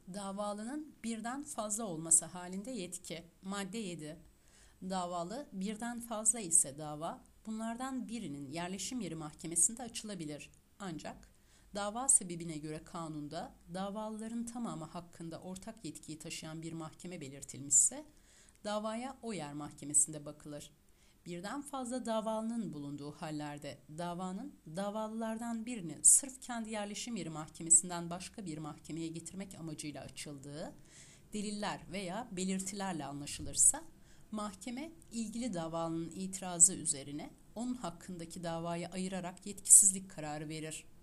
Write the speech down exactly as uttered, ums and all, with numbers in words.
Davalının birden fazla olması halinde yetki. Madde yedi. Davalı birden fazla ise dava, bunlardan birinin yerleşim yeri mahkemesinde açılabilir. Ancak dava sebebine göre kanunda davalıların tamamı hakkında ortak yetkiyi taşıyan bir mahkeme belirtilmişse, davaya o yer mahkemesinde bakılır. Birden fazla davalının bulunduğu hallerde davanın davalılardan birini sırf kendi yerleşim yeri mahkemesinden başka bir mahkemeye getirmek amacıyla açıldığı deliller veya belirtilerle anlaşılırsa, mahkeme ilgili davalının itirazı üzerine onun hakkındaki davayı ayırarak yetkisizlik kararı verir.